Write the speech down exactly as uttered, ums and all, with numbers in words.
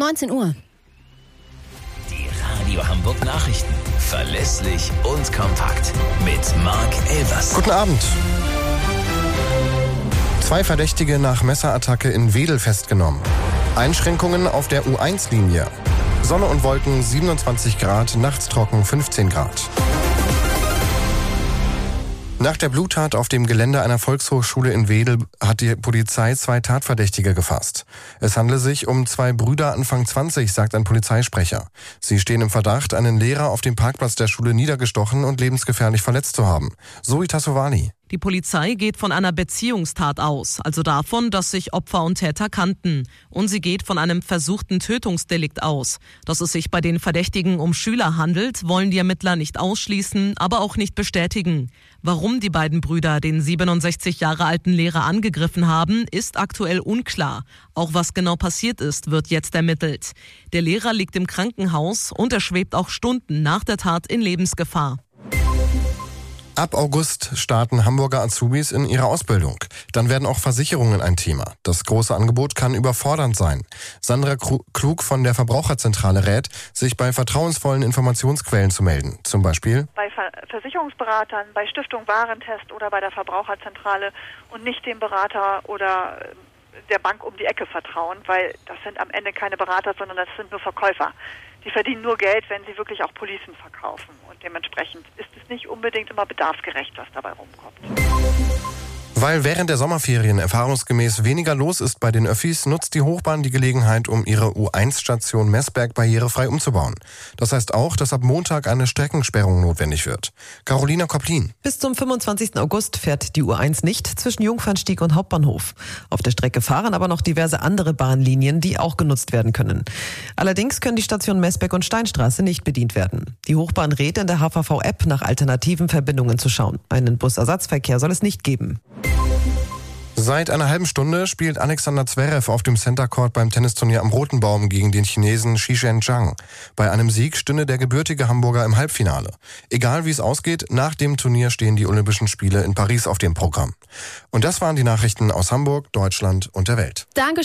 neunzehn Uhr. Die Radio Hamburg Nachrichten. Verlässlich und kompakt. Mit Marc Elvers. Guten Abend. Zwei Verdächtige nach Messerattacke in Wedel festgenommen. Einschränkungen auf der U eins Linie. Sonne und Wolken siebenundzwanzig Grad, nachts trocken fünfzehn Grad. Nach der Bluttat auf dem Gelände einer Volkshochschule in Wedel hat die Polizei zwei Tatverdächtige gefasst. Es handele sich um zwei Brüder Anfang zwanzig, sagt ein Polizeisprecher. Sie stehen im Verdacht, einen Lehrer auf dem Parkplatz der Schule niedergestochen und lebensgefährlich verletzt zu haben. Zoe Tassovani. Die Polizei geht von einer Beziehungstat aus, also davon, dass sich Opfer und Täter kannten. Und sie geht von einem versuchten Tötungsdelikt aus. Dass es sich bei den Verdächtigen um Schüler handelt, wollen die Ermittler nicht ausschließen, aber auch nicht bestätigen. Warum die beiden Brüder den siebenundsechzig Jahre alten Lehrer angegriffen haben, ist aktuell unklar. Auch was genau passiert ist, wird jetzt ermittelt. Der Lehrer liegt im Krankenhaus und er schwebt auch Stunden nach der Tat in Lebensgefahr. Ab August starten Hamburger Azubis in ihre Ausbildung. Dann werden auch Versicherungen ein Thema. Das große Angebot kann überfordernd sein. Sandra Klug von der Verbraucherzentrale rät, sich bei vertrauensvollen Informationsquellen zu melden. Zum Beispiel bei Ver- Versicherungsberatern, bei Stiftung Warentest oder bei der Verbraucherzentrale und nicht dem Berater oder der Bank um die Ecke vertrauen, weil das sind am Ende keine Berater, sondern das sind nur Verkäufer. Die verdienen nur Geld, wenn sie wirklich auch Policen verkaufen. Und dementsprechend ist es nicht unbedingt immer bedarfsgerecht, was dabei rumkommt. Weil während der Sommerferien erfahrungsgemäß weniger los ist bei den Öffis, nutzt die Hochbahn die Gelegenheit, um ihre U eins Station Messberg barrierefrei umzubauen. Das heißt auch, dass ab Montag eine Streckensperrung notwendig wird. Carolina Koplin. Bis zum fünfundzwanzigsten August fährt die U eins nicht zwischen Jungfernstieg und Hauptbahnhof. Auf der Strecke fahren aber noch diverse andere Bahnlinien, die auch genutzt werden können. Allerdings können die Stationen Messberg und Steinstraße nicht bedient werden. Die Hochbahn rät in der H V V-App nach alternativen Verbindungen zu schauen. Einen Busersatzverkehr soll es nicht geben. Seit einer halben Stunde spielt Alexander Zverev auf dem Center Court beim Tennisturnier am Roten Baum gegen den Chinesen Xizhen Zhang. Bei einem Sieg stünde der gebürtige Hamburger im Halbfinale. Egal wie es ausgeht, nach dem Turnier stehen die Olympischen Spiele in Paris auf dem Programm. Und das waren die Nachrichten aus Hamburg, Deutschland und der Welt. Danke.